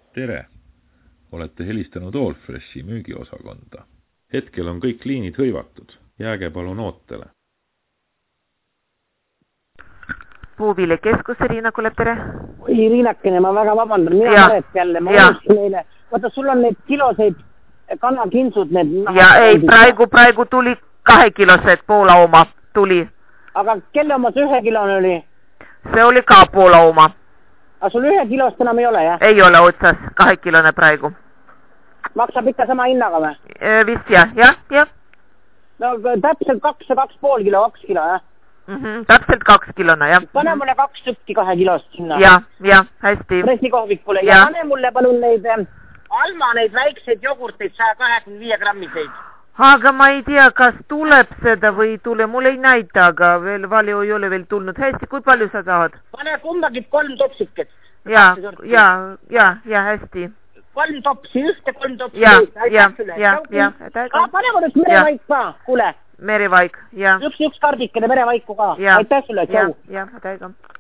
Tere! Olete helistanud Allfreshi müügiosakonda. Hetkel on kõik liinid hõivatud. Jääge palun ootele. Puuvile keskuse, Riina Kulep, tere. Oi, Riinakene, ma väga vabandan. Mina Maret jälle. Ma unustasin neile. Vaata, sul on need kiloseid kanakinsud. Ja ei, praegu tuli 2 kilosed Poola oma tuli. Aga kelle oma see 1 kilone oli? See oli ka Poola oma. Aga sul 1 kilost enam ei ole, jah? Ei ole otsas, 2 kilone praegu. Maksab ikka sama hinnaga või? Vist jah. No täpselt 2,5 kilo, 2 kilo, jah? Täpselt 2 kilona, jah. Pane mulle 2 tükki 2 kilost sinna. Ja, hästi. Pressikohvikule. Ja pane mulle palun neid Alma neid väikseid jogurteid 125 grammiseid. Aga ma ei tea, kas tuleb seda või ei tule. Mul ei näita, aga veel valju ei ole veel tulnud. Hästi, kui palju sa tahad? Pane kumbagi 3 topsiket. Ja, hästi. 3 topsi, 3 topsi. Ja. Pane mulle merevaik ka, kuule. Merevaik, ja. Üks kardikene merevaiku ka. Aitäh sulle, tšau. Ja, täiega.